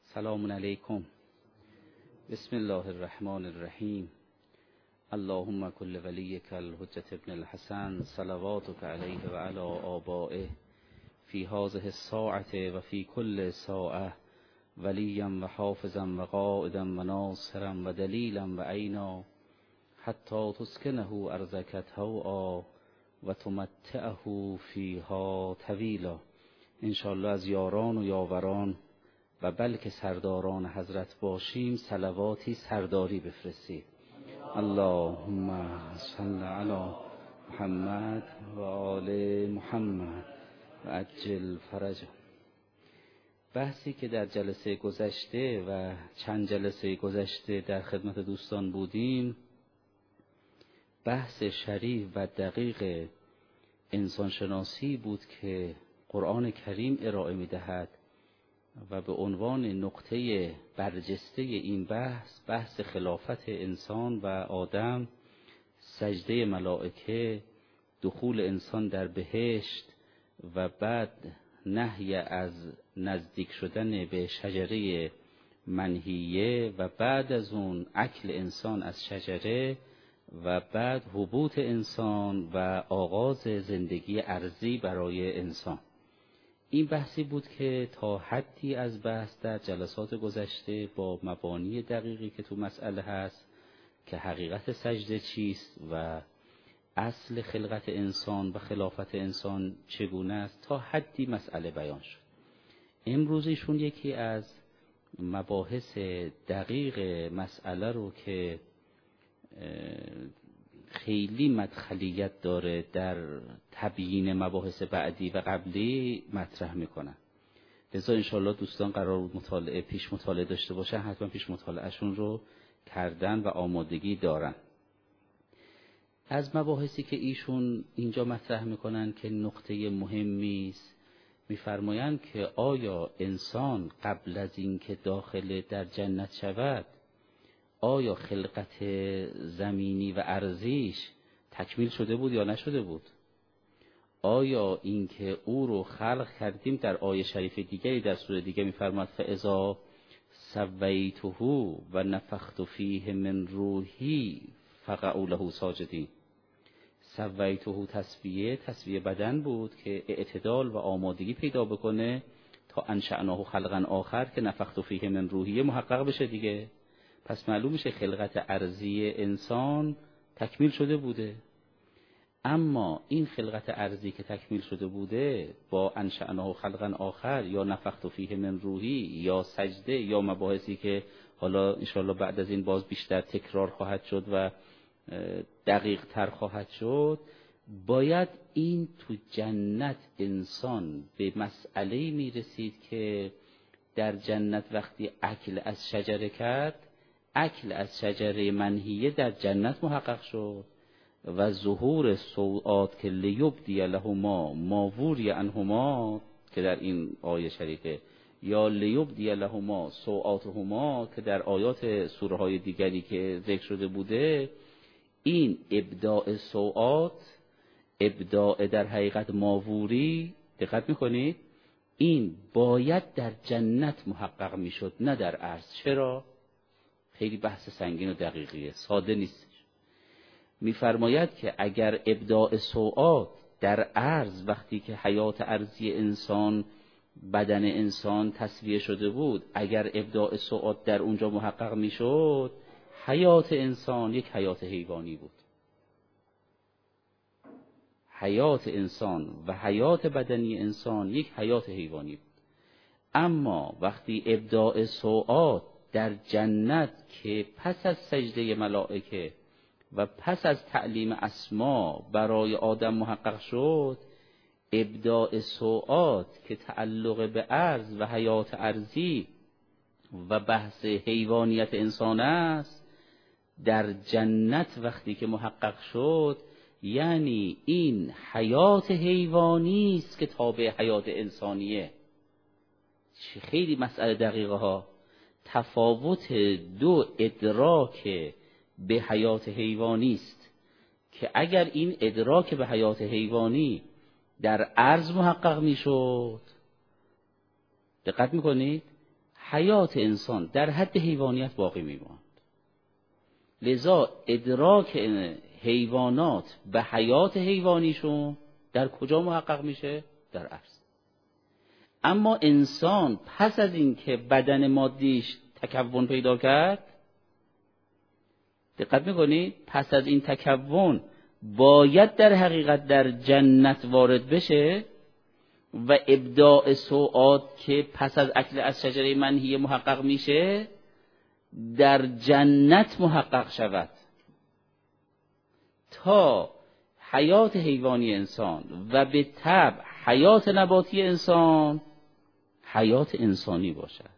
سلام علیکم. بسم الله الرحمن الرحیم. اللهم کل ولیک الحجة ابن الحسن صلواتک علیه و علی آبائه فی هذه الساعة و فی کل ساعة ولیا و حافظا و قائدا و ناصرا و دلیلا و عینا حتی تسکنه ارضک طوعا و تمتعه فیها طویلا. انشاءالله از یاران و یاوران و بلکه سرداران حضرت باشیم صلواتی سرداری بفرستید. اللهم صل علی محمد و آل محمد و عجل فرجه. بحثی که در جلسه گذشته و چند جلسه گذشته در خدمت دوستان بودیم، بحث شریف و دقیق انسانشناسی بود که قرآن کریم ارائه می‌دهد و به عنوان نقطه برجسته این بحث خلافت انسان و آدم، سجده ملائکه، دخول انسان در بهشت و بعد نهی از نزدیک شدن به شجره منهیه و بعد از اون اکل انسان از شجره و بعد هبوط انسان و آغاز زندگی ارضی برای انسان. این بحثی بود که تا حدی از بحث در جلسات گذشته با مبانی دقیقی که تو مسئله هست که حقیقت سجده چیست و اصل خلقت انسان و خلافت انسان چگونه است، تا حدی مسئله بیان شد. امروز ایشون یکی از مباحث دقیق مسئله رو که خیلی مدخلیت داره در تبیین مباحث بعدی و قبلی مطرح میکنن. لذا انشاءالله دوستان قرار بود پیش مطالعه داشته باشن، حتما پیش مطالعهشون رو کردن و آمادگی دارن. از مباحثی که ایشون اینجا مطرح میکنن که نقطه مهمی است، میفرمایند که آیا انسان قبل از اینکه داخل در جنت شود، آیا خلقت زمینی و ارضیش تکمیل شده بود یا نشده بود؟ آیا اینکه او رو خلق کردیم، در آیه شریف دیگری در سوره دیگه میفرماد فاذا سویته و نفخت فیه من روحی فقعوا له ساجدین. سویته تسویه بدن بود که اعتدال و آمادگی پیدا بکنه تا انشأناه خلقا آخر که نفخت فیه من روحی محقق بشه دیگه. پس معلوم میشه خلقت ارضی انسان تکمیل شده بوده. اما این خلقت ارضی که تکمیل شده بوده با انشأناه خلقا آخر یا نفخت فیه من روحی یا سجده یا مباحثی که حالا انشاءالله بعد از این باز بیشتر تکرار خواهد شد و دقیق تر خواهد شد، باید این تو جنت انسان به مسئله میرسید که در جنت وقتی اکل از شجره کرد، اکل از شجره منهیه در جنت محقق شد و ظهور سوءات که لیبدی لهما ما وری عنهما که در این آیه شریفه، یا لیبدی لهما سوءاتهما که در آیات سوره های دیگری که ذکر شده بوده، این ابداع سوءات، ابداع در حقیقت ماووری، دقت میکنید، این باید در جنت محقق میشد نه در عرض. چرا؟ خیلی بحث سنگین و دقیقیه، ساده نیست. میفرماید که اگر ابداع سوءات در عرض وقتی که حیات ارضی انسان، بدن انسان تصویه شده بود، اگر ابداع سوءات در اونجا محقق میشد، حیات انسان یک حیات حیوانی بود. حیات انسان و حیات بدنی انسان یک حیات حیوانی بود. اما وقتی ابداع سوءات در جنت که پس از سجده ملائکه و پس از تعلیم اسما برای آدم محقق شد، ابداع سوءات که تعلق به ارض و حیات ارضی و بحث حیوانیت انسان است، در جنت وقتی که محقق شد، یعنی این حیات حیوانی است که تابع حیات انسانیه. خیلی مسئله دقیقه ها. تفاوت دو ادراک به حیات حیوانی است که اگر این ادراک به حیات حیوانی در عرض محقق میشد، دقت میکنید، حیات انسان در حد حیوانیت باقی میماند. لذا ادراک حیوانات به حیات حیوانیشون در کجا محقق میشه؟ در عرض. اما انسان پس از این که بدن مادیش تکون پیدا کرد، دقت میکنید، پس از این تکون باید در حقیقت در جنت وارد بشه و ابداع سوءات که پس از اکل از شجره منهیه محقق میشه در جنت محقق شود، تا حیات حیوانی انسان و به طبع حیات نباتی انسان حیات انسانی باشد.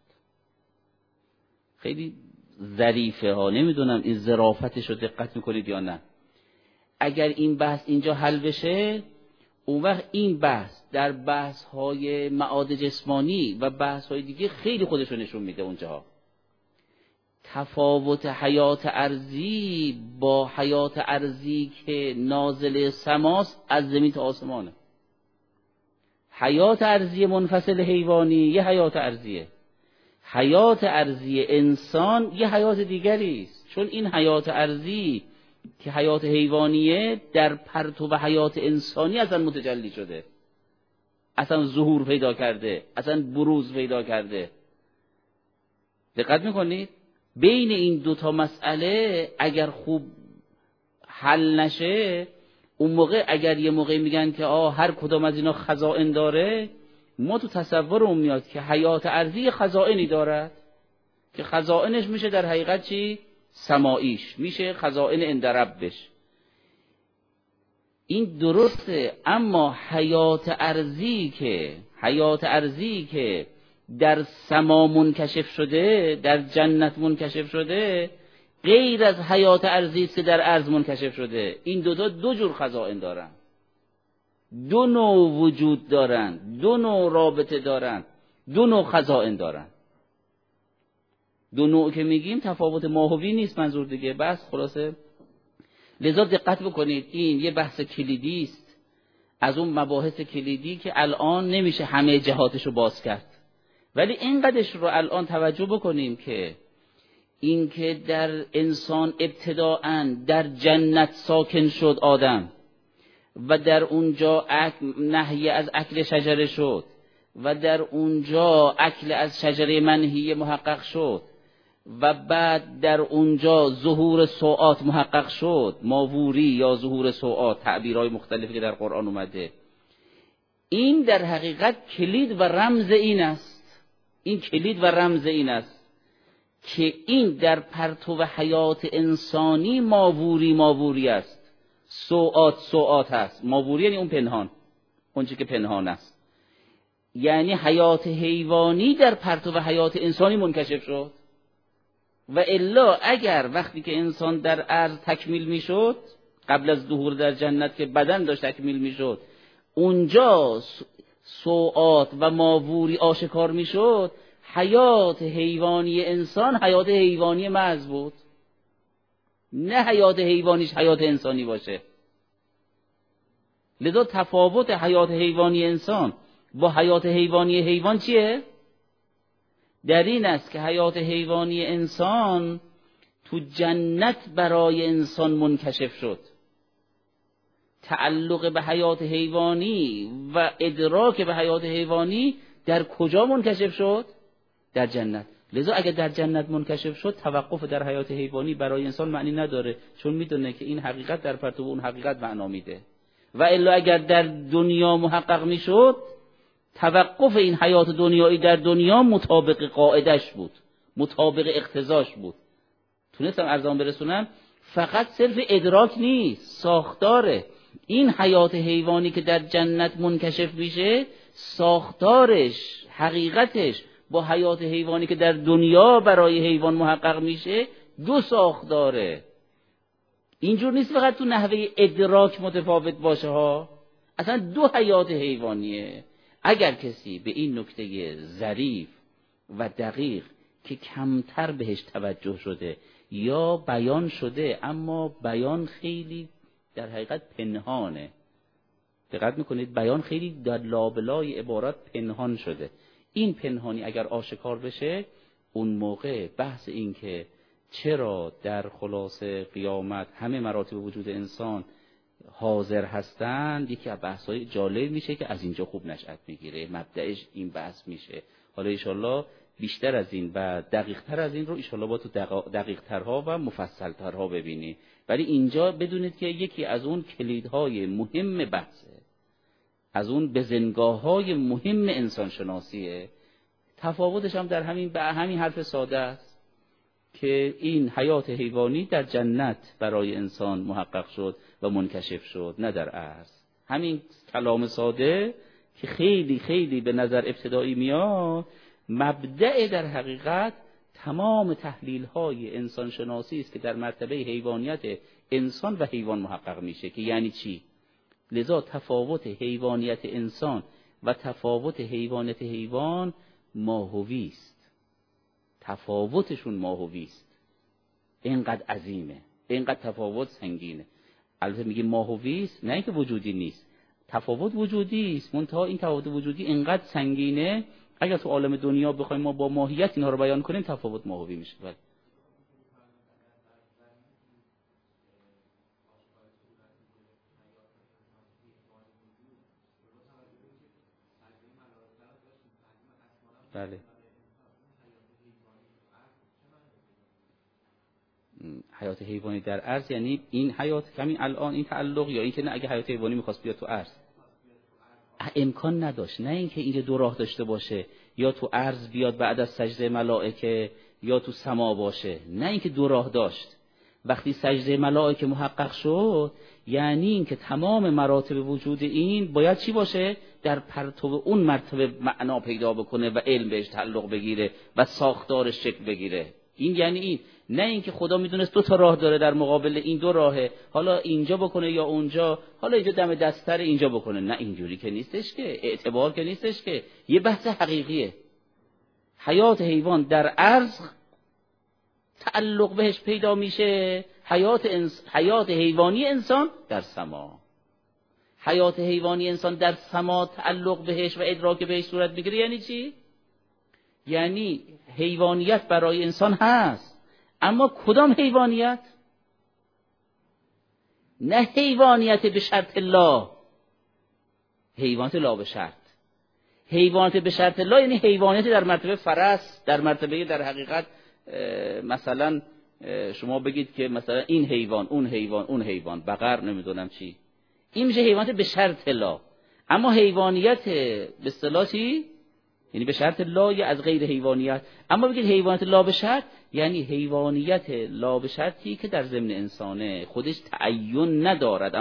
خیلی ظریفه ها، نمیدونم این ظرافتش رو دقت میکنید یا نه. اگر این بحث اینجا حل بشه، اون وقت این بحث در بحث های معاد جسمانی و بحث های دیگه خیلی خودش رو نشون میده. اونجا تفاوت حیات ارضی با حیات ارضی که نازل سماست از زمین تا آسمانه. حیات ارضی منفصل حیوانی یه حیات ارضیه، حیات ارضی انسان یه حیات دیگری است. چون این حیات ارضی که حیات حیوانیه در پرتو حیات انسانی اصلا متجلی شده، اصلا ظهور پیدا کرده، اصلا بروز پیدا کرده. دقت میکنید؟ بین این دوتا مسئله اگر خوب حل نشه، اون موقع اگر یه موقع میگن که هر کدام از اینا خزائن داره، ما تو تصورمون میاد که حیات ارضی خزائنی دارد که خزائنش میشه در حقیقت چی؟ سماییش میشه خزائن عند ربش. این درسته، اما حیات ارضی که در سما منکشف شده، در جنت منکشف شده، غیر از حیات ارضی است که در ارض منکشف شده. این دو جور خزائن دارن، دو نوع وجود دارن، دو نوع رابطه دارن، دو نوع خزائن دارن. دو نوع که میگیم تفاوت ماهوی نیست، منظور دیگه بس خلاصه. لذا دقت بکنید، این یه بحث کلیدی است از اون مباحث کلیدی که الان نمیشه همه جهاتشو باز کرد، ولی اینقدرش رو الان توجه بکنیم که این که در انسان ابتداءً در جنت ساکن شد آدم و در اونجا نهی از اکل شجره شد و در اونجا اکل از شجره منهیه محقق شد و بعد در اونجا ظهور سوءات محقق شد، ماووری یا ظهور سوءات، تعبیرهای مختلفی که در قرآن اومده. این در حقیقت کلید و رمز این است، این کلید و رمز این است که این در پرتو حیات انسانی ماووری است، سوءات هست. ماووری یعنی اون پنهان، اون چیزی که پنهان است. یعنی حیات حیوانی در پرتو حیات انسانی منکشف شد. و الا اگر وقتی که انسان در ارض تکمیل میشد، قبل از ظهور در جنت که بدن داشت تکمیل میشد، اونجا سوءات و ماووری آشکار میشد، حیات حیوانی انسان حیات حیوانی محض بود، نه حیات حیوانیش حیات انسانی باشه. لذا تفاوت حیات حیوانی انسان با حیات حیوانی حیوان چیه؟ در این است که حیات حیوانی انسان تو جنت برای انسان منکشف شد. تعلق به حیات حیوانی و ادراک به حیات حیوانی در کجا منکشف شد؟ در جنت. لذا اگر در جنت منکشف شد، توقف در حیات حیوانی برای انسان معنی نداره، چون میدونه که این حقیقت در پرتو اون حقیقت معنا میده. و الا اگر در دنیا محقق میشد، توقف این حیات دنیایی در دنیا مطابق قاعدش بود، مطابق اقتضاش بود. تونستم ارزان برسونم فقط صرف ادراک نیست، ساختاره. این حیات حیوانی که در جنت منکشف میشه، ساختارش، حقیقتش با حیات حیوانی که در دنیا برای حیوان محقق میشه دو ساختاره. اینجور نیست فقط تو نحوه ادراک متفاوت باشه ها، اصلا دو حیات حیوانیه. اگر کسی به این نکته ظریف و دقیق که کمتر بهش توجه شده یا بیان شده اما بیان خیلی در حقیقت پنهانه، دقت میکنید بیان خیلی در لابلای عبارات پنهان شده، این پنهانی اگر آشکار بشه اون موقع بحث این که چرا در خلاصه قیامت همه مراتب وجود انسان حاضر هستند، یکی از بحث‌های جالب میشه که از اینجا خوب نشأت میگیره، مبدأش این بحث میشه. حالا انشالله بیشتر از این و دقیق‌تر از این رو انشالله با تو دقیق‌ترها و مفصل‌ترها ببینی، ولی اینجا بدونید که یکی از اون کلیدهای مهم بحثه، از اون بزنگاه‌های مهم انسان شناسیه. تفاوتش هم در همین حرف ساده است که این حیات حیوانی در جنت برای انسان محقق شد و منکشف شد، نه در ارض. همین کلام ساده که خیلی خیلی به نظر ابتدایی میاد، مبدأ در حقیقت تمام تحلیل‌های انسان شناسی است که در مرتبه حیوانیت انسان و حیوان محقق میشه. که یعنی چی؟ لذا تفاوت حیوانیت انسان و تفاوت حیوانیت حیوان ماهوی است. تفاوتشون ماهوی است، اینقدر عظیمه، اینقدر تفاوت سنگینه. البته میگه ماهوی است، نه اینکه وجودی نیست، تفاوت وجودی است، منتها این تفاوت وجودی اینقدر سنگینه اگر تو عالم دنیا بخوایم ما با ماهیت اینها رو بیان کنیم تفاوت ماهوی میشه. بله حیات حیوانی در عرض یعنی این حیات همین الان این تعلق، یا اینکه نه اگه حیات حیوانی میخواست بیاد تو عرض امکان نداشت، نه اینکه این دو راه داشته باشه، یا تو عرض بیاد بعد از سجده ملائکه یا تو سما باشه، نه اینکه دو راه داشت. وقتی سجده ملائکه محقق شد یعنی اینکه تمام مراتب وجود این باید چی باشه؟ در پرتو اون مرتبه معنا پیدا بکنه و علم بهش تعلق بگیره و ساختارش شکل بگیره. این یعنی این، نه اینکه خدا میدونست دو تا راه داره در مقابل این دو راهه، حالا اینجا بکنه یا اونجا، حالا اینجا دم دستتر اینجا بکنه. نه اینجوری که نیستش، که اعتبار که نیستش، که یه بحث حقیقیه. حیات حیوان در عرض تعلق بهش پیدا میشه، حیات حیوانی انسان در سما. حیات حیوانی انسان در سما تعلق بهش و ادراک بهش صورت میگیره. یعنی چی؟ یعنی حیوانیت برای انسان هست، اما کدام حیوانیت؟ نه حیوانیت به شرط الله، حیوانیت لا به شرط. حیوانیت به شرط الله یعنی حیوانیت در مرتبه فرس، در مرتبه در حقیقت مثلا شما بگید که مثلا این حیوان اون حیوان اون حیوان بقر نمیدونم چی، این میشه حیوانیت به شرط الله. اما حیوانیت به اصطلاح چی؟ یعنی به شرط لا یا از غیر حیوانیت. اما بگید حیوانیت لا به شرط یعنی حیوانیت لا به شرطی که در ضمن انسانه، خودش تعین ندارد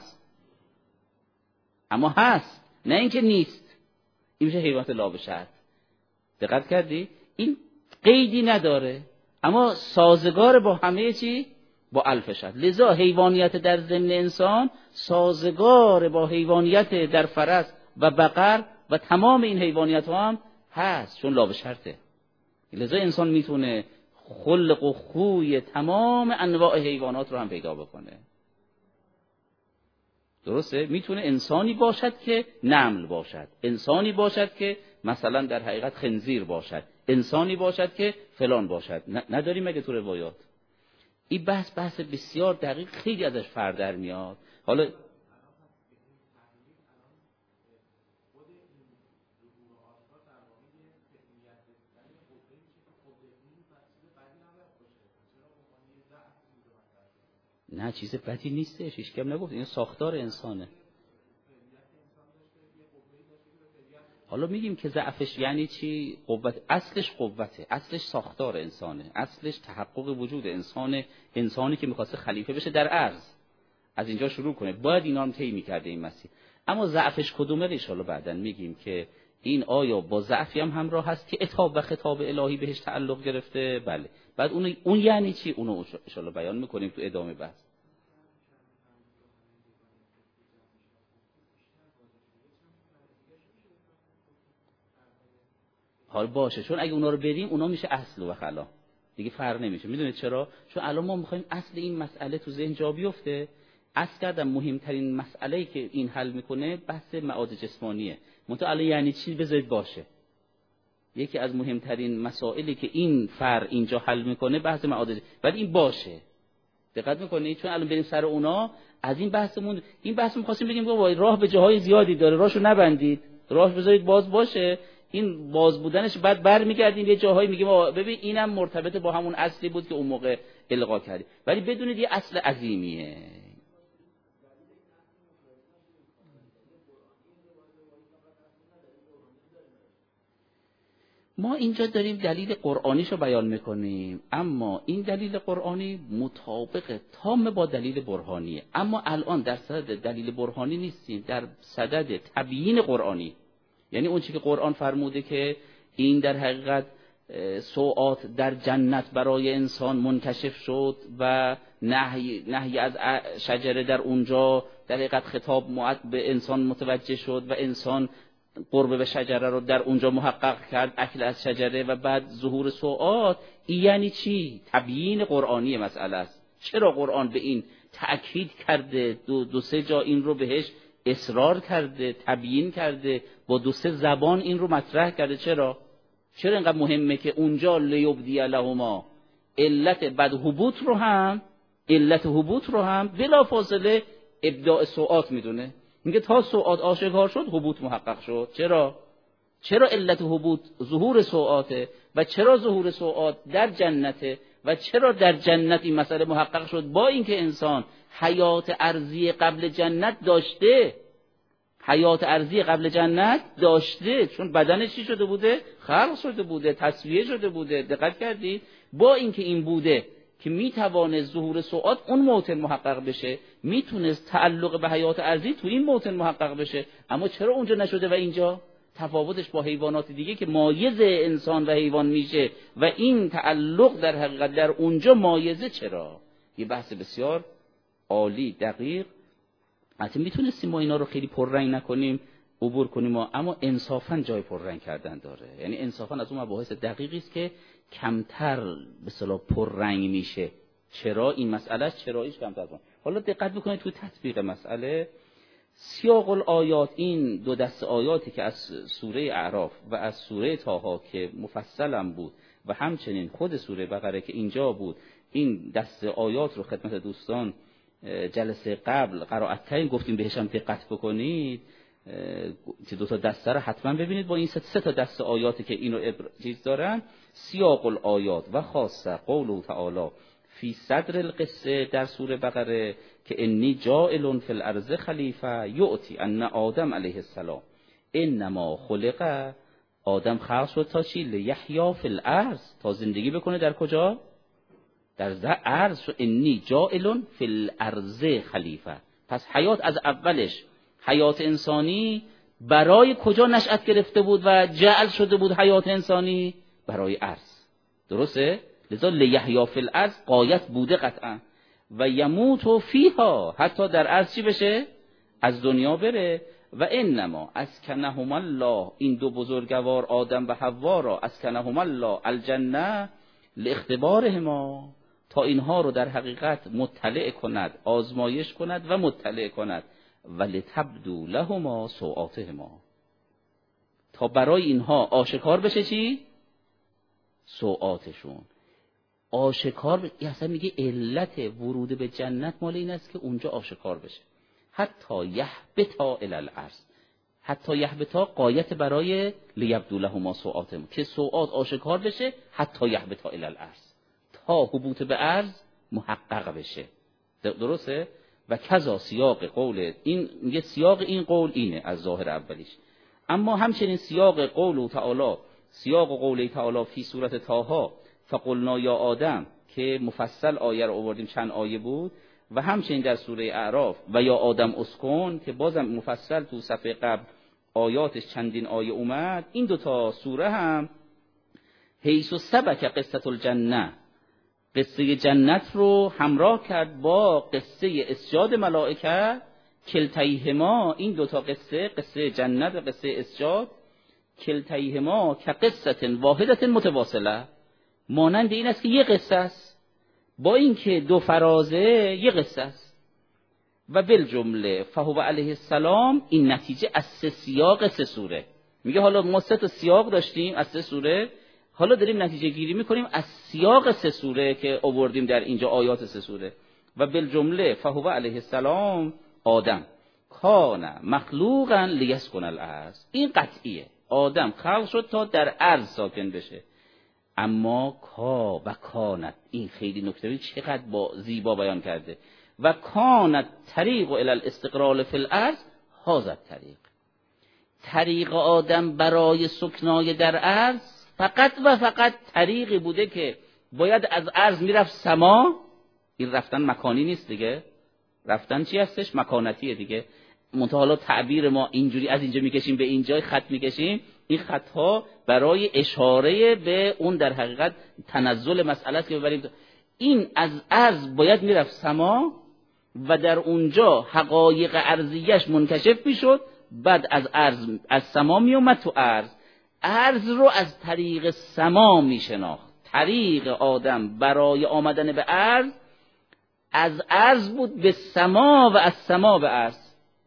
اما هست، نه اینکه نیست. این میشه حیوانیت لا به شرط. دقت کردی؟ این قیدی نداره اما سازگار با همه چی؟ با الف شرط. لذا حیوانیت در ضمن انسان سازگار با حیوانیت در فرس و بقر و تمام این حیوانیت ها هم هست، چون لا به شرطه. لذا انسان میتونه خلق و خوی تمام انواع حیوانات رو هم پیدا بکنه. درسته؟ میتونه انسانی باشد که نمل باشد، انسانی باشد که مثلا در حقیقت خنزیر باشد، انسانی باشد که فلان باشد. نداریم مگه تو روایات؟ این بحث بسیار دقیق، خیلی ازش فرق در میاد. حالا نه چیز بدی نیستش، هیچ کم نگفت، این ساختار انسانه. حالا میگیم که ضعفش یعنی چی؟ قوت. اصلش قوته، اصلش ساختار انسانه، اصلش تحقق وجود انسانه. انسانی که میخواسته خلیفه بشه در عرض، از اینجا شروع کنه، باید اینا هم طی میکرده این مسیر. اما ضعفش کدومه؟ ان شاءالله بعداً میگیم که این آیا با ضعفی هم همراه هست که عتاب و خطاب الهی بهش تعلق گرفته؟ بله. بعد اون یعنی چی؟ اونو ان شاءالله بیان میکنیم تو ادامه بحث. حال باشه، چون اگه اونا رو بریم اونا میشه اصل و خلا، دیگه فرق نمیشه. میدونید چرا؟ چون الان ما میخوایم اصل این مسئله تو ذهن جا بیفته. اصل کردم مهمترین مسئله‌ای که این حل میکنه بحث معاد جسمانیه. منتها الان یعنی چی بذارید باشه، یکی از مهمترین مسائلی که این فرع اینجا حل میکنه بحث معادله، ولی این باشه دقت میکنید، چون الان بریم سر اونا از این بحثمون، این بحث می‌خواستیم بگیم بابا راه به جاهای زیادی داره، راهشو نبندید، راه بذارید باز باشه. این باز بودنش بعد برمیگردیم یه جاهایی میگیم ببین اینم مرتبط با همون اصلی بود که اون موقع القا کردیم، ولی بدونید یه اصل عظیمیه. ما اینجا داریم دلیل قرآنیشو بیان میکنیم، اما این دلیل قرآنی مطابق تام با دلیل برهانیه، اما الان در صدد دلیل برهانی نیستیم، در صدد تبیین قرآنی. یعنی اون چیزی که قرآن فرموده که این در حقیقت سوءات در جنت برای انسان منکشف شد و نهی از شجره در اونجا در حقیقت خطاب به انسان متوجه شد و انسان قرب به شجره رو در اونجا محقق کرد، اکل از شجره و بعد ظهور سوءات. این یعنی چی؟ تبیین قرآنی مسئله است. چرا قرآن به این تأکید کرده، دو سه جا این رو بهش اصرار کرده، تبیین کرده، با 2-3 زبان این رو مطرح کرده؟ چرا اینقدر مهمه که اونجا لیبدی لهما علت هبوط رو هم بلا فاصله ابداع سوءات میدونه، میگه تا سوءات آشکار شد هبوط محقق شد. چرا علت هبوط ظهور سوءاته و چرا ظهور سوءات در جنته و چرا در جنت این مسئله محقق شد با اینکه انسان حیات ارضی قبل جنت داشته، چون بدنش چی شده بوده؟ خلق شده بوده، تصفیه شده بوده. دقت کردید؟ با اینکه این بوده که میتوانه ظهور سوءات اون موطن محقق بشه، میتونست تعلق به حیات ارضی تو این موطن محقق بشه، اما چرا اونجا نشده و اینجا؟ تفاوتش با حیوانات دیگه که مایز انسان و حیوان میشه و این تعلق در حقیقت در اونجا مایزه. چرا؟ یه بحث بسیار عالی دقیق. حتی میتونستیم ما اینا رو خیلی پررنگ نکنیم، عبور کنیم، اما انصافا جای پررنگ کردن داره. یعنی انصافا از اون مباحث دقیقی است که کمتر به اصطلاح پررنگ میشه. چرا این مسئله است؟ چراییش کمتر کنه. حالا دقت بکنید تو تطبیق مسئله سیاق الآیات، این 2 دسته آیاتی که از سوره اعراف و از سوره طه که مفصلم بود و همچنین خود سوره بقره که اینجا بود، این دسته آیات رو خدمت دوستان جلسه قبل قرائت کردیم، گفتیم بهش هم دقت بکنید که 2 تا دسته رو حتما ببینید. با این 3 تا دسته آیاتی که اینو چیز دارن، سیاق الآیات و خاصه قوله تعالی فی صدر القصه در سوره بقره که انی جاعل فی الارض خلیفه یؤتی ان آدم علیه السلام انما خلق، آدم خلق شد تا چی؟ لیحیا فی الارض، تا زندگی بکنه در کجا؟ در ارض. شو انی جاعل فی الارض خلیفه. پس حیات از اولش، حیات انسانی برای کجا نشأت گرفته بود و جعل شده بود حیات انسانی؟ برای ارض. درسته؟ لذا لیحیا فی الارض غایت بوده قطعا. و یموت فیها، حتی در ارض چی بشه؟ از دنیا بره. و انما اسکنهم الله، این 2 بزرگوار آدم و حوا را اسکنهم الله الجنه لاختبارهما، تا اینها رو در حقیقت مطلع کند، آزمایش کند و مطلع کند. ولتبدو لهما سوآتهما، تا برای اینها آشکار بشه چی؟ سوآتشون آشکار. اصلا میگه علت ورود به جنت مال این است که اونجا آشکار بشه. حتی یهبطا الی الارض، حتی یهبطا غایت برای لیبدو لهما سوآتهما، که سوآت آشکار بشه حتی یهبطا الی الارض، تا حبوط به ارض محقق بشه. درسته؟ و کذا سیاق قول این، میگه سیاق این قول اینه از ظاهر اولیش. اما همچنین سیاق قول تعالی، سیاق قول تعالی فی سورت طه فقلنا یا آدم که مفصل آیه رو آوردیم، چند آیه بود، و همچنین در سوره اعراف و یا آدم اسکن که بازم مفصل تو صفحه قبل آیاتش چندین آیه اومد. این 2 تا سوره هم حیث و سبک قصة الجنه، قصه جنت رو همراه کرد با قصه اسجاد ملائکه. کلتیهما، این 2 تا قصه جنت و قصه اسجاد، کلتیهما که قصه واحدت متواصله، مانند این است که یه قصه است، با اینکه 2 فرازه یه قصه است. و بالجمله فهو علیه السلام، این نتیجه از 3 سیاق 3 سوره، میگه حالا ما 3 تا سیاق داشتیم از 3 سوره، حالا داریم نتیجه گیری میکنیم از سیاق 3 سوره که آوردیم در اینجا آیات 3 سوره. و بالجمله فهو علیه السلام آدم کان مخلوقا لیسکن الارض. این قطعیه، آدم خلق شد تا در ارض ساکن بشه. اما کا و کانت، این خیلی نکته چقدر با زیبا بیان کرده. و کانت طریق الی الاستقرار فی الارض هذا طریق. طریق آدم برای سکنای در ارض فقط و فقط طریقی بوده که باید از ارض میرفت سما. این رفتن مکانی نیست دیگه، رفتن چی هستش؟ مکانتیه دیگه. منتها حالا تعبیر ما اینجوری از اینجا میکشیم به اینجا خط میکشیم، این خطها برای اشاره به اون در حقیقت تنزل مسئله است که ببریم. این از ارض باید میرفت سما و در اونجا حقایق ارضیش منکشف میشد، بعد از ارض از سما میومد تو ارض رو از طریق سما میشناخت. طریق آدم برای آمدن به ارض از ارض بود به سما و از سما به ارض.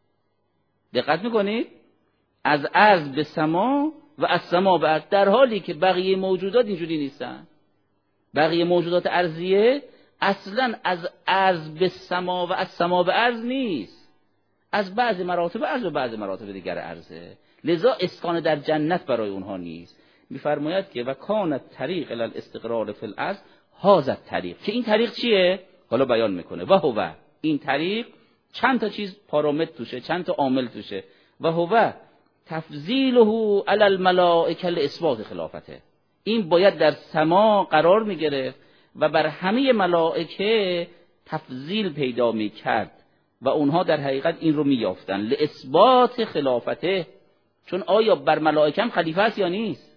دقت میکنید؟ از ارض به سما و از سما به ارض، در حالی که بقیه موجودات اینجوری نیستن. بقیه موجودات ارضیه اصلا از ارض به سما و از سما به ارض نیست، از بعض مراتب ارض و بعض مراتب دیگر ارضه، لذا اسکان در جنت برای اونها نیست. میفرماید که و کانت طریق الی الاستقرار فی الارض هذا طریق، که این طریق چیه؟ حالا بیان میکنه. و هو، این طریق چند تا چیز پارامتر توشه، چند تا عامل توشه. و هو تفضیله علی الملائکه لاثبات خلافته. این باید در سما قرار میگرفت و بر همه ملائکه تفضیل پیدا میکرد و اونها در حقیقت این رو میافتن لاثبات خلافته. چون آیا بر ملائکه هم خلیفه است یا نیست؟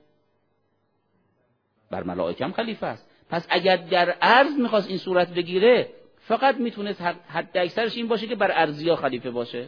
بر ملائکه هم خلیفه است. پس اگر در ارض میخواست این صورت بگیره، فقط میتونست حد اکثرش این باشه که بر ارضیا خلیفه باشه.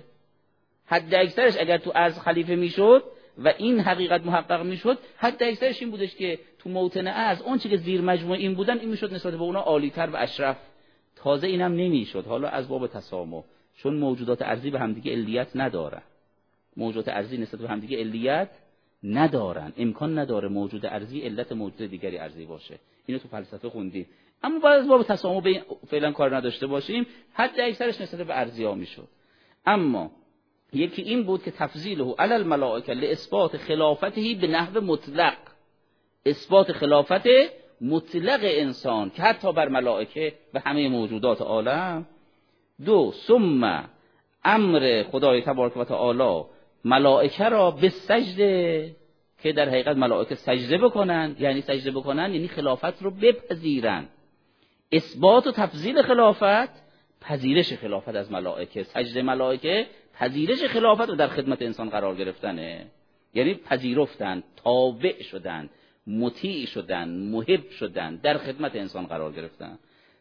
حد اکثرش اگر تو ارض خلیفه میشد و این حقیقت محقق میشد، حد اکثرش این بودش که تو موطن ارض اون چیزی که زیر مجموعه این بودن، این میشد نسبت به اونا عالی‌تر و اشرف. تازه اینم نمیشد حالا از باب تسامح، چون موجودات ارضی به همدیگه علیت ندارن. موجودات ارضی نسبت به همدیگه علیت ندارن، امکان نداره موجود ارضی علت موجود دیگری ارضی باشه. اینو تو فلسفه خوندیم. اما باید از باب تسامح فعلا کار نداشته باشیم، حد اکثرش نسبت به ارضیا میشد. اما یکی این بود که تفضیله علی الملائکه لاثبات خلافته به نحو مطلق، اثبات خلافت مطلق انسان که حتی بر ملائکه و همه موجودات عالم. 2 ثم امر خدای تبارک و تعالی ملائکه را به سجده، که در حقیقت ملائکه سجده بکنن. یعنی سجده بکنن یعنی خلافت رو بپذیرن. اثبات و تفضیل خلافت، پذیرش خلافت از ملائکه. سجده ملائکه پذیرش خلافت و در خدمت انسان قرار گرفتنه. یعنی پذیرفتن، تابع شدن، مطیع شدن، محب شدن، در خدمت انسان قرار گرفتن.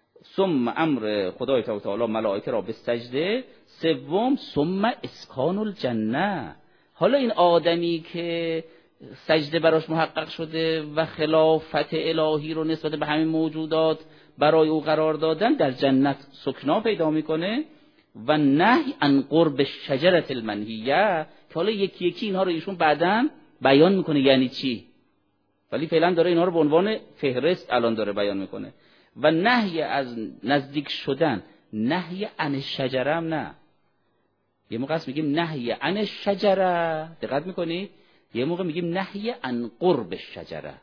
ثم امر خدای تعالی ملائکه را به سجده. 3 ثم اسکان الجنه. حالا این آدمی که سجده براش محقق شده و خلافت الهی رو نسبت به همین موجودات برای او قرار دادن، در جنت سکنا پیدا میکنه. و نهی عن قرب الشجره المنهیه، که حالا یکی یکی اینها رو ایشون بعداً بیان میکنه یعنی چی، ولی فعلا داره اینها رو به عنوان فهرست الان داره بیان میکنه. و نهی از نزدیک شدن، نهی عن الشجره هم نه. یه موقع است میگیم نهی عن الشجره، دقت میکنید؟ یه موقع میگیم نهی عن قرب الشجره،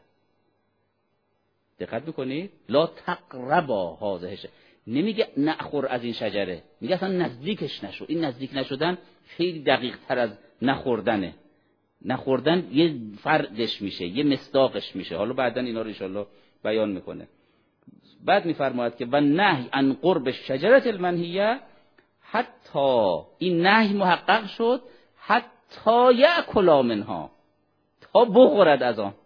دقت میکنید؟ لا تقربا هذه، نمیگه نخور از این شجره، میگه اصلا نزدیکش نشو. این نزدیک نشدن خیلی دقیق تر از نخوردنه. نخوردن یه فردش میشه، یه مصداقش میشه. حالا بعدن اینا رو انشالله بیان میکنه. بعد میفرماید که و نهی عن قرب الشجره المنهیه، حتی این نهی محقق شد حتی یأکلا منها، تا بخورد از آن.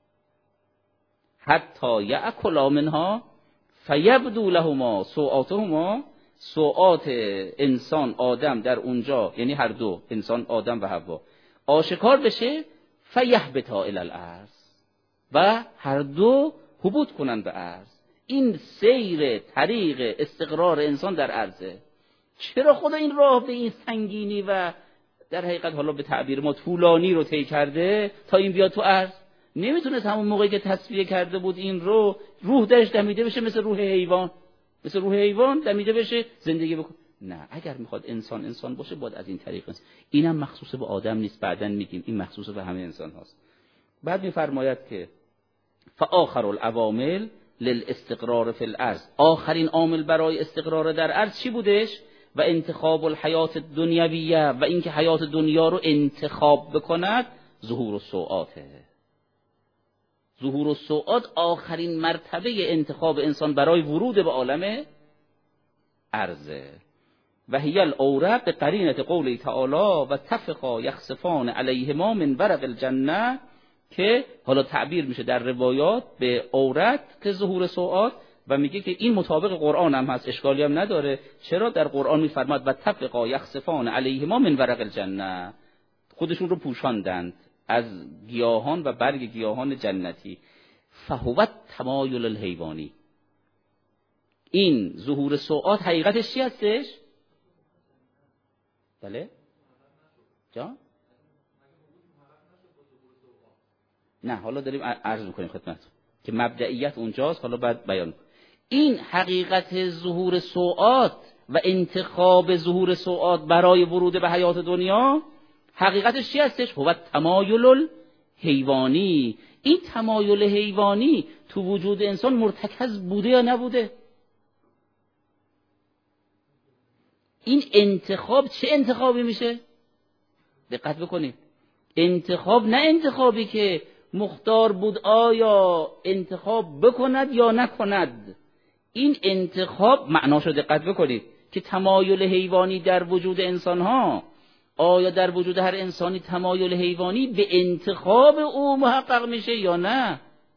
حتی یأکلا منها فیبدو لهما سوآتهما، سوآت انسان آدم در اونجا، یعنی هر دو انسان آدم و حوا، آشکار بشه. فیهبطا الی الارض، و هر دو هبوط کنن به ارض. این سیر طریق استقرار انسان در ارضه. چرا خدا این راه به این سنگینی و در حقیقت حالا به تعبیر ما طولانی رو طی کرده تا این بیاد تو عرض. نمیتونست همون موقعی که تصفیه کرده بود این رو روح درش دمیده بشه مثل روح حیوان دمیده بشه زندگی بکنه. نه، اگر میخواد انسان باشه باید از این طریق است. اینم مخصوص به آدم نیست، بعداً میگیم این مخصوص به همه انسان هاست. بعد میفرماید که فآخر العوامل للاستقرار فی الارض، آخرین عامل برای استقرار در ارض چی بودش؟ و انتخاب الحیات الدنیویه، و اینکه حیات دنیا رو انتخاب بکند ظهور السوءاته. ظهور السوءات آخرین مرتبه انتخاب انسان برای ورود به عالم ارزه. و هی الاوره به قرینه قوله تعالی و تفقا یخسفان علیهما من ورق الجنه، که حالا تعبیر میشه در روایات به عورت که ظهور سوءات، و میگه که این مطابق قرآن هم هست، اشکالی هم نداره. چرا در قرآن میفرماد و تفقا یخسفان علیهما من ورق الجنه، خودشون رو پوشاندند از گیاهان و برگ گیاهان جنتی. فهو تمایل الحیوانی، این ظهور سوءات حقیقتش چی هستش؟ بله جان؟ نه، حالا داریم عرض میکنیم خدمتتون که مبدئیت اونجاست، حالا بعد بیان. این حقیقت ظهور سوءات و انتخاب ظهور سوءات برای ورود به حیات دنیا حقیقتش چی هستش؟ هو تمایل الحیوانی. این تمایل حیوانی تو وجود انسان مرتکز بوده یا نبوده؟ این انتخاب چه انتخابی میشه؟ دقت بکنید، انتخاب نه انتخابی که مختار بود آیا انتخاب بکند یا نکند. این انتخاب معناشو دقت بکنید که تمایل حیوانی در وجود انسان ها، آیا در وجود هر انسانی تمایل حیوانی به انتخاب او محقق میشه یا نه؟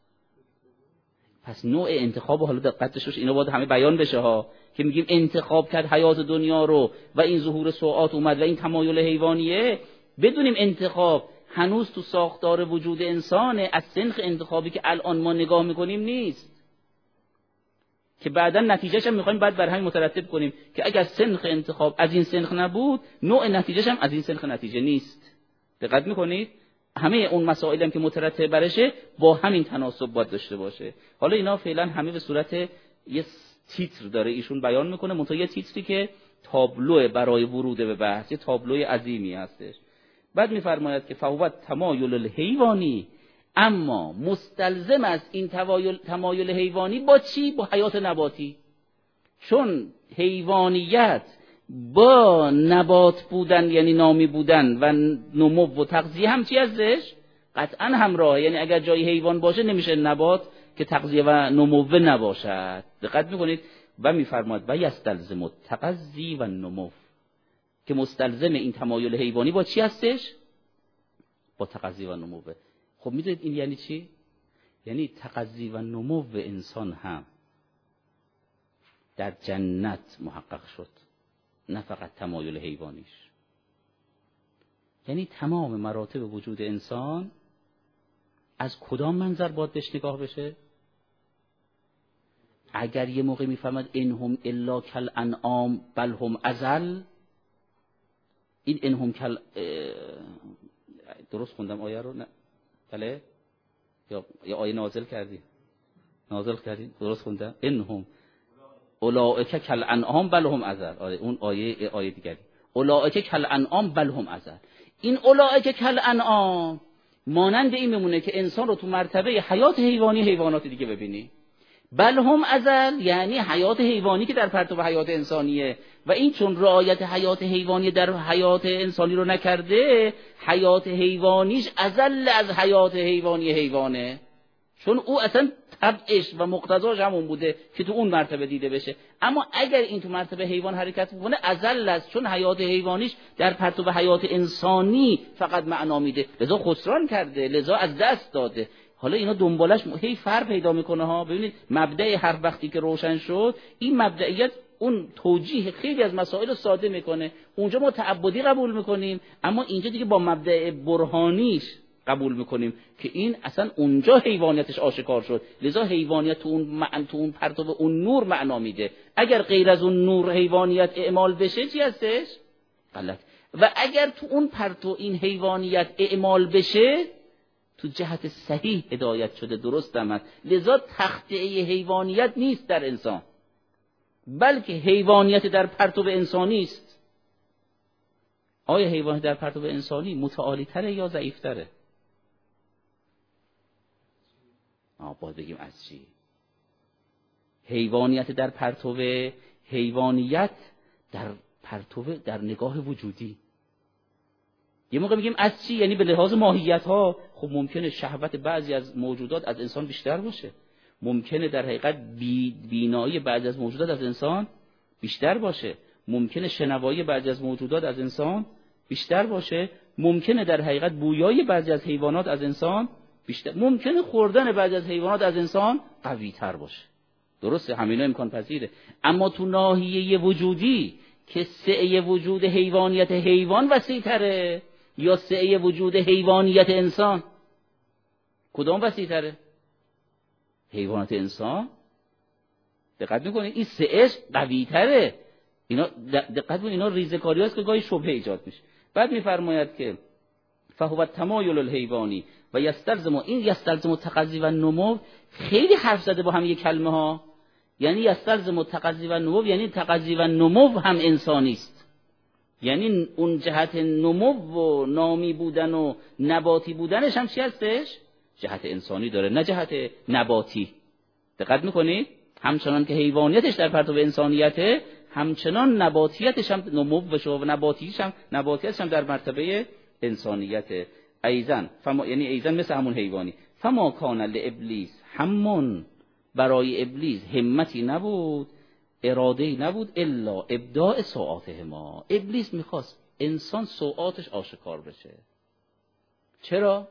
پس نوع انتخاب حالا دقتش اینو باید همه بیان بشه ها، که میگیم انتخاب کرد حیات دنیا رو و این ظهور سوءات اومد و این تمایل حیوانیه، بدونیم انتخاب هنوز تو ساختار وجود انسانه، از سنخ انتخابی که الان ما نگاه میکنیم نیست، که بعدا نتیجهش هم میخوایم بعد بر همین مترتب کنیم که اگر سنخ انتخاب از این سنخ نبود نوع نتیجهش هم از این سنخ نتیجه نیست. دقت میکنید؟ همه اون مسائلی هم که مترتب برشه با همین تناسب باید داشته باشه. حالا اینا فعلا همه به صورت یه تیتر داره ایشون بیان میکنه، منتها یه تیتری که تابلو برای ورود به بحث، یه تابلوی عظیمی هستش. بعد میفرماید که فهو تمایل الحیوانی، اما مستلزم است این تمایل حیوانی با چی؟ با حیات نباتی. چون حیوانیت با نبات بودن یعنی نامی بودن و نمو و تغذیه هم چی هستش؟ قطعا همراه. یعنی اگر جای حیوان باشه نمیشه نبات که تغذیه و نمو نباشد. دقت میکنید؟ و میفرماید و یستلزم التغذی و نمو، که مستلزم این تمایل حیوانی با چی هستش؟ با تغذی و نمو. خب میدونید این یعنی چی؟ یعنی تغذی و نمو انسان هم در جنت محقق شد، نه فقط تمایل حیوانیش. یعنی تمام مراتب وجود انسان از کدام منظر باید بهش نگاه بشه؟ اگر یه موقع میفهمد انهم الا کالانعام بل هم اضل، این انهم کل درست خوندم آیه رو؟ نه بله، یا آیه نازل کردی درست خوندم؟ انهم اولئک کالانعام بل هم اضل. آره اون آیه دیگری، اولئک کالانعام بل هم اضل. این اولئک کالانعام مانند این میمونه که انسان رو تو مرتبه حیات حیوانی حیوانات دیگه ببینی. بل هم اضل یعنی حیات حیوانی که در پرتو حیات انسانیه، و این چون رعایت حیات حیوانی در حیات انسانی رو نکرده، حیات حیوانیش اضل از حیات حیوانی حیوانه، چون او اصلا طبعش و مقتضاش همون بوده که تو اون مرتبه دیده بشه. اما اگر این تو مرتبه حیوان حرکت میکنه اضل است، چون حیات حیوانیش در پرتو حیات انسانی فقط معنا میده، لذا خسران کرده، لذا از دست داده. حالا اینا دنبالش هی فرق پیدا میکنه ها. ببینید مبدأ هر وقتی که روشن شد، این مبدئیت اون توجیه خیلی از مسائل رو ساده میکنه. اونجا ما تعبدی قبول میکنیم، اما اینجا دیگه با مبدأ برهانیش قبول میکنیم که این اصلا اونجا حیوانیتش آشکار شد، لذا حیوانیت تو اون پرتو اون نور معنا میده. اگر غیر از اون نور حیوانیت اعمال بشه چی هستش؟ غلط. و اگر تو اون پرتو این حیوانیت اعمال بشه تو جهت صحیح هدایت شده، درست آمد. لذا تخطئه حیوانیت نیست در انسان، بلکه حیوانیت در پرتو انسانی است. آیا حیوانیت در پرتو انسانی متعالی تره یا ضعیف تره؟ باید بگیم از چی؟ حیوانیت در پرتو حیوانیت در پرتو در نگاه وجودی. یه موقع میگیم از چی؟ یعنی به لحاظ ماهیت ها. خب ممکنه شهوت بعضی از موجودات از انسان بیشتر باشه، ممکنه در حقیقت بینایی بعضی از موجودات از انسان بیشتر باشه، ممکنه شنوایی بعضی از موجودات از انسان بیشتر باشه، ممکنه در حقیقت بویایی بعضی از حیوانات از انسان بیشتر، ممکنه خوردن بعضی از حیوانات از انسان قوی تر باشه. درسته، همینا امکان پذیره. اما تو ناحیه وجودی که سعه وجود حیوانیت حیوان وسیع تره یا سعه وجود حیوانیت انسان، کدام وسیع تره؟ حیوانات انسان. دقت میکنید این سعهش قوی تره. اینا دقت کنید، اینا ریزکاری هاست که گاهی شبهه ایجاد میشه. بعد میفرماید که فهو التمایل الحیوانی و یستلزم تقضی و نمو. خیلی حرف زده با هم یک کلمه ها، یعنی یستلزم تقضی و نمو، یعنی تقضی و نمو هم انسانی است. یعنی اون جهت نمو و نامی بودن و نباتی بودنش هم چی هستش؟ جهت انسانی داره، نه جهت نباتی. دقت میکنید؟ همچنان که حیوانیتش در پرتو انسانیته، همچنان نباتیتش هم نموش و نباتیتش هم در مرتبه انسانیته. ایزن یعنی ایزن مثل همون حیوانی. فما کان لابلیس همون، برای ابلیس همتی نبود، اراده‌ای نبود الا ابداع سوءاتهما. ابلیس میخواست انسان سوءاتش آشکار بشه. چرا؟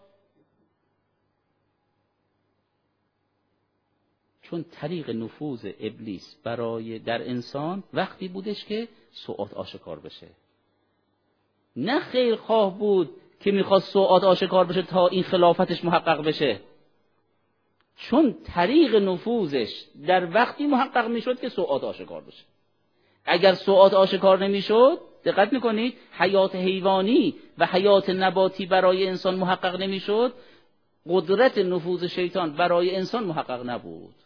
چون طریق نفوذ ابلیس در انسان وقتی بودش که سوءات آشکار بشه. نه خیر خواه بود که میخواست سوءات آشکار بشه تا این خلافتش محقق بشه، چون طریق نفوذش در وقتی محقق میشد که سوءات آشکار بشه. اگر سوءات آشکار نمیشد، دقت میکنید، حیات حیوانی و حیات نباتی برای انسان محقق نمیشد، قدرت نفوذ شیطان برای انسان محقق نبود.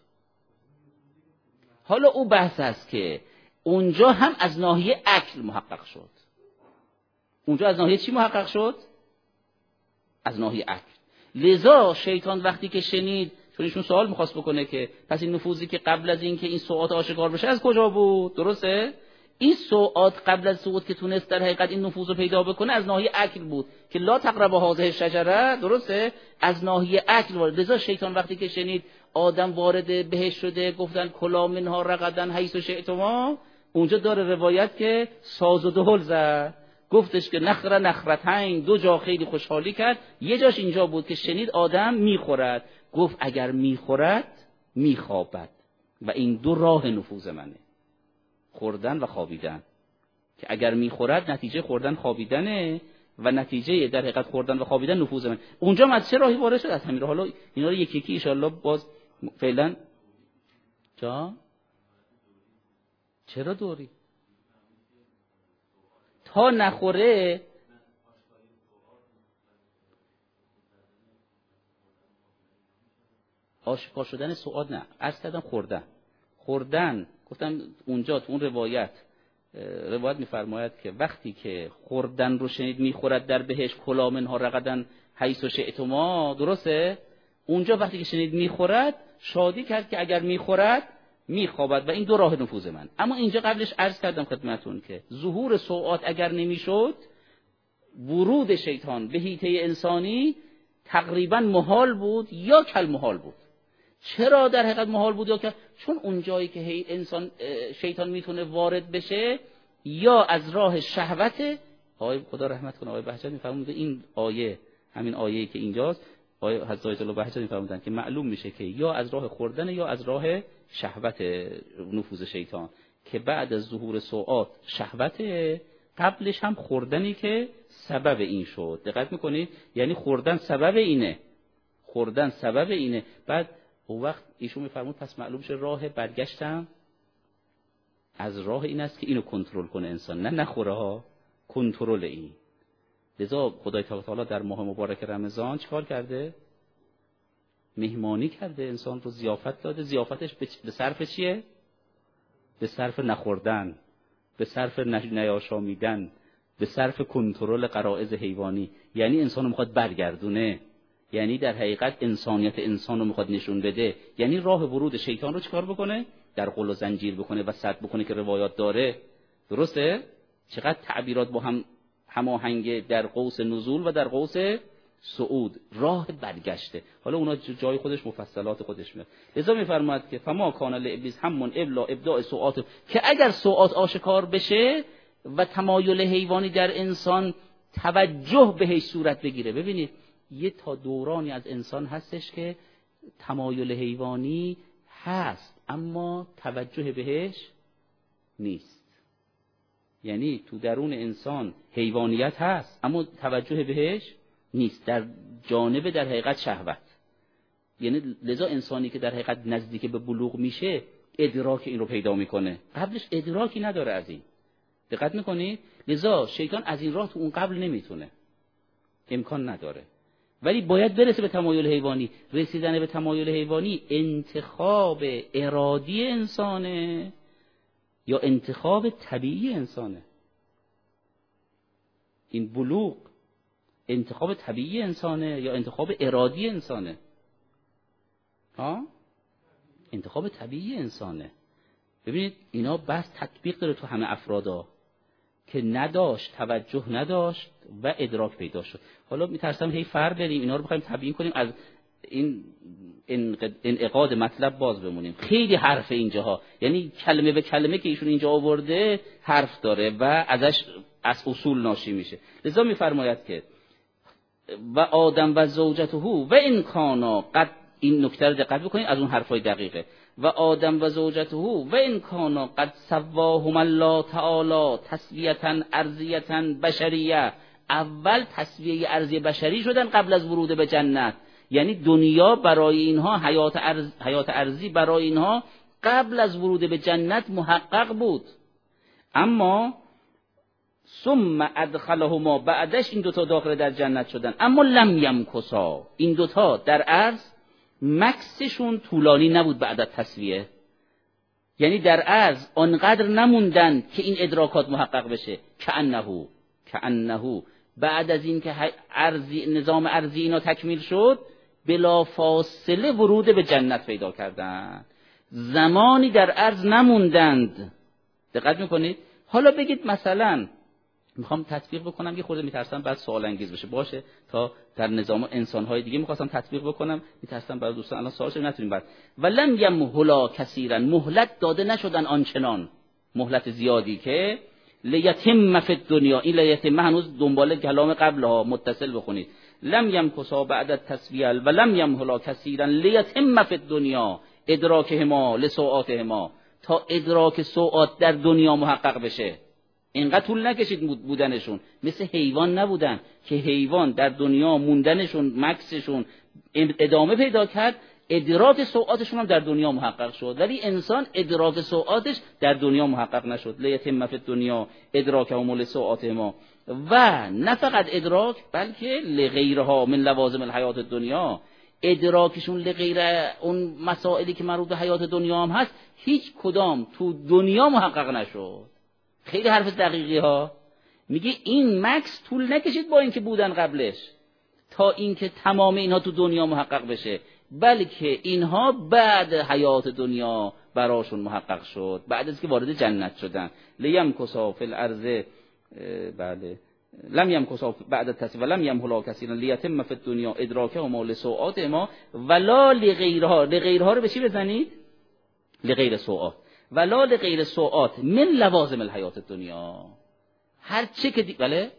حالا او بحث است که اونجا هم از ناحیه عقل محقق شد. اونجا از ناحیه چی محقق شد؟ از ناحیه عقل. لذا شیطان وقتی که شنید، چون ایشون سوال میخواست بکنه که پس این نفوذی که قبل از این که این سوءات آشکار بشه از کجا بود؟ درسته؟ این سوءات قبل از سوءات که تونست در حقیقت این نفوذ رو پیدا بکنه از ناحیه عقل بود که لا تقربوا هذه الشجره. درسته؟ از ناحیه عقل وارد. لذا شیطان وقتی که شنید آدم وارد بهشت شده، گفتن کلا منها رغدا حیث شئتما، اونجا داره روایت که ساز و دهل زد، گفتش که نخرتین، دو جا خیلی خوشحالی کرد. یه جاش اینجا بود که شنید آدم میخورد، گفت اگر میخورد میخوابد و این دو راه نفوذ منه، خوردن و خوابیدن. که اگر میخورد نتیجه خوردن خوابیدنه و نتیجه در حقیقت خوردن و خوابیدن نفوذ من. اونجا من چه راهی وارد شد؟ از همین راه. حالا اینا رو یکی یکی ان شاء الله باز فعلا چرا دوری تا نخوره. آشکار شدن سوءات نه، عرض کردم خوردن گفتم اونجا تو اون روایت میفرماید که وقتی که خوردن رو شنید میخورد در بهشت، کلا منها رغدا حیث شئتما. درسته؟ اونجا وقتی که شنید میخورد شادی کرد که اگر میخورد میخوابد و این دو راه نفوذ من. اما اینجا قبلش عرض کردم خدمتون که ظهور سوءات اگر نمیشد، ورود شیطان به حیطه انسانی تقریبا محال بود یا کل محال بود. چرا در حقیقت محال بود یا کل؟ چون اون جایی که شیطان میتونه وارد بشه یا از راه شهوت. آقای خدا رحمت کنه آقای بهجت میفرمودن این آیه، همین آیه‌ای که اینجاست، آیه حضرت الله بهجت میفرمودن که معلوم میشه که یا از راه خوردن یا از راه شهوت نفوذ شیطان، که بعد از ظهور سوءات شهوت، قبلش هم خوردنی که سبب این شد. دقت میکنید؟ یعنی خوردن سبب اینه. بعد اون وقت ایشون میفرمود پس معلوم شه راه برگشتم از راه این است که اینو کنترل کنه انسان، نه نخوره ها. کنترل این. لذا خدای تعالی در ماه مبارک رمضان چیکار کرده؟ مهمانی کرده، انسان رو ضیافت داده. ضیافتش به صرف چیه؟ به صرف نخوردن، به صرف نیاشامیدن، به صرف کنترل غرایز حیوانی. یعنی انسان رو میخواد برگردونه، یعنی در حقیقت انسانیت انسان رو میخواد نشون بده. یعنی راه ورود شیطان رو چیکار بکنه؟ در قل و زنجیر بکنه و سد بکنه که روایات داره. درسته؟ چقدر تعبیرات با هم هماهنگ در قوس نزول و در قوس صعود، راه برگشته. حالا اونا جای خودش مفصلات خودش میاد. لذا میفرماید که فما کان لابلیس همون ابلا ابداع سوءات، که اگر سوءات آشکار بشه و تمایل حیوانی در انسان توجه بهش صورت بگیره. ببینید یه تا دورانی از انسان هستش که تمایل حیوانی هست اما توجه بهش نیست. یعنی تو درون انسان حیوانیت هست اما توجه بهش نیست، در جانب در حقیقت شهوت. یعنی لذا انسانی که در حقیقت نزدیک به بلوغ میشه ادراک این رو پیدا میکنه، قبلش ادراکی نداره از این. دقت میکنید؟ لذا شیطان از این راه تو اون قبل نمیتونه، امکان نداره. ولی باید برسه به تمایل حیوانی. رسیدن به تمایل حیوانی انتخاب ارادی انسانه یا انتخاب طبیعی انسانه؟ این بلوغ انتخاب طبیعی انسانه یا انتخاب ارادی انسانه؟ انتخاب طبیعی انسانه. ببینید اینا بس تطبیق داره تو همه افرادا که نداشت، توجه نداشت و ادراک پیدا شد. حالا میترسم هی فر بریم اینا رو بخوایم تبیین کنیم، از این انعقاد مطلب باز بمونیم. خیلی حرف اینجاها، یعنی کلمه به کلمه که ایشون اینجا آورده حرف داره و ازش از اصول ناشی میشه. لذا میفرماید که و آدم و زوجته و این کانا قد، این نکته رو دقت بکنید از اون حرفای دقیقه، و آدم و زوجته و این کانا قد سواهم الله تعالی تسویه ارضیه بشریه. اول تسویه ارضی بشری شدن قبل از ورود به جنت. یعنی دنیا برای اینها، حیات ارضی برای اینها قبل از ورود به جنت محقق بود. اما ثم ادخلهما، بعدش این دوتا داخل در جنت شدن. اما لم یمکثا، این دوتا در عرض مکثشون طولانی نبود بعد از تسویه. یعنی در عرض آنقدر نموندن که این ادراکات محقق بشه. کأنه بعد از این که نظام ارضی اینا تکمیل شد بلا فاصله ورود به جنت پیدا کردن، زمانی در عرض نموندند. دقت میکنید؟ حالا بگید مثلا میخوام تطبیق بکنم، یه خورده میترسم بعد سوال انگیز بشه، باشه تا در نظام انسانهای دیگه میخواستم تطبیق بکنم، میترسم برای دوستان الان سوالش نتونیم بعد. ولم یمهلا کثیرا، مهلت داده نشدن آنچنان، مهلت زیادی که لیتم فی الدنیا. این لیتم هنوز دنبال کلام قبلها متصل بخونید. لم یمکثا بعد التسویه ولم یمهلا کثیرا لیتم فی الدنیا ادراکهما لسوءاتهما، تا ادراک سوءات در دنیا محقق بشه. اینقدر طول نکشید بودنشون، مثل حیوان نبودن که حیوان در دنیا موندنشون، مکثشون ادامه پیدا کرد، ادراک سوءاتشون هم در دنیا محقق شد. ولی انسان ادراک سوءاتش در دنیا محقق نشد. لیتم فی الدنیا ادراکهم لسوءاتهما، و نه فقط ادراک بلکه لغیرها من لوازم الحیات الدنیا، ادراکشون لغیر اون مسائلی که مربوط به حیات دنیا هم هست هیچ کدام تو دنیا محقق نشد. خیلی حرف دقیقی ها. میگه این مکس طول نکشید با اینکه بودن قبلش تا اینکه تمام اینها تو دنیا محقق بشه، بلکه اینها بعد حیات دنیا براشون محقق شد، بعد از که وارد جنت شدن. لیم کسا فی الارض، بله لم یمکثا بعد التسویه ولم یمهلا کثیرا لیتم فی الدنیا ادراکهما لسوءاتهما ولا لغیرها. لغیرها رو به چی بزنید؟ لغیر سوءات. ولا لغیر سوءات من لوازم الحیات الدنیا. هر چی که بله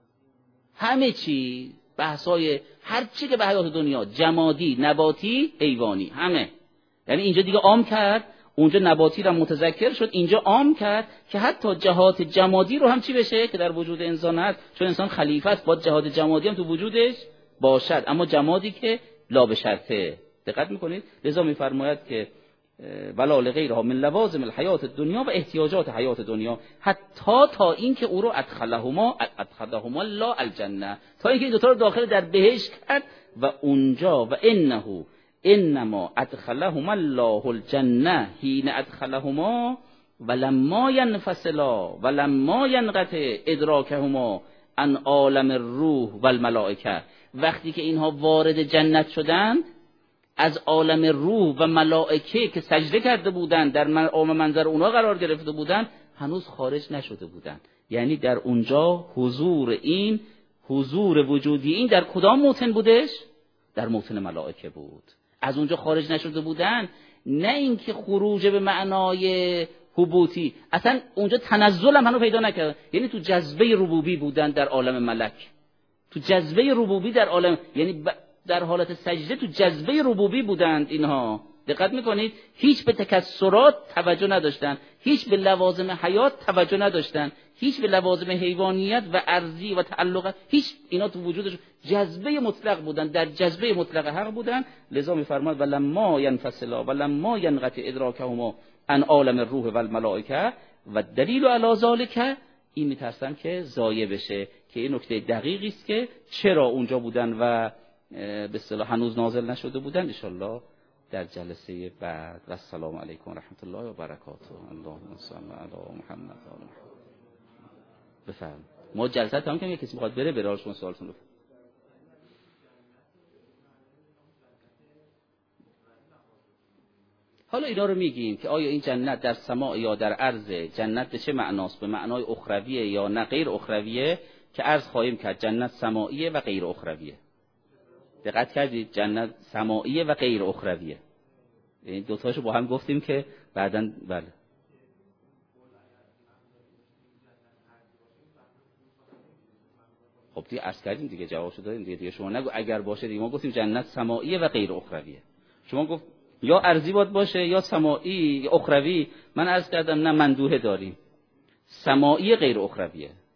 همه چی، بحثای هر چی که به حیات دنیا، جمادی، نباتی، حیوانی، همه. یعنی اینجا دیگه عام کرد، اونجا نباتی رو متذکر شد، اینجا عام کرد که حتی جهات جمادی رو هم چی بشه که در وجود انسان هست، چون انسان خلیفه است، با جهات جمادی هم تو وجودش باشد، اما جمادی که لا به شرطه. دقت میکنید؟ لذا میفرماید که ولا لغیرها من لوازم الحیات الدنیا و احتیاجات حیات دنیا، حتی تا اینکه او رو ادخلهما الله الجنه، تا اینکه این دو تا رو داخل در بهشت کرد و اونجا و انما ادخلهما الله الجنه حین ادخلهما ولما ينفصلا ولما ينقطع ادراکهما عن عالم الروح والملائکه، وقتی که اینها وارد جنت شدند از عالم روح و ملائکه که سجده کرده بودند در منظر اونها قرار گرفته بودند هنوز خارج نشده بودند. یعنی در اونجا حضور وجودی این در کدام موطن بودش؟ در موطن ملائکه بود. از اونجا خارج نشده بودند، نه اینکه خروج به معنای حبوطی، اصلا اونجا تنزل هم هنوز پیدا نکردن. یعنی تو جذبه ربوبی بودن در عالم ملک، تو جذبه ربوبی در عالم، یعنی در حالت سجده تو جذبه ربوبی بودند اینها. دقت میکنید؟ هیچ به تکسرات توجه نداشتن، هیچ به لوازم حیات توجه نداشتن، هیچ به لوازم حیوانیت و ارضی و تعلقات، هیچ اینا تو وجودش جذبه مطلق بودن، در جذبه مطلق حق بودن. لذا میفرماد ولما ينفصلا ولما ينقطع ادراکهما عن عالم الروح والملائکه و دلیل علی ذلک، این میترسن که ضایع بشه که این نکته دقیقی است که چرا اونجا بودن و به اصطلاح هنوز نازل نشده بودن. ان شاء الله در جلسه بعد. و السلام علیکم و رحمت الله و برکاته. اللهم صل علی محمد و آل محمد. بفرمایید. ما جلسه تمام کنیم، کسی میخواد بره شما سوالتون رو. حالا اینا رو میگیم که آیا این جنت در سماع یا در ارض، جنت به چه معناست؟ به معنای اخرویه یا نه غیر اخرویه؟ که عرض خواهیم کرد جنت سماعیه و غیر اخرویه. دقت کردید؟ جنت سماعیه و غیر اخرویه. این دو تاشو با هم گفتیم که بعداً بله. خب دیگه عرض کردیم دیگه، جوابشو دادیم دیگه شما نگو اگر باشه دیگه. ما گفتیم جنت سماعیه و غیر اخرویه. شما گفت یا ارضی باید باشه یا سماعی یا اخروی. من عرض کردم نه، مندوحه داریم، سماعی غیر اخرویه.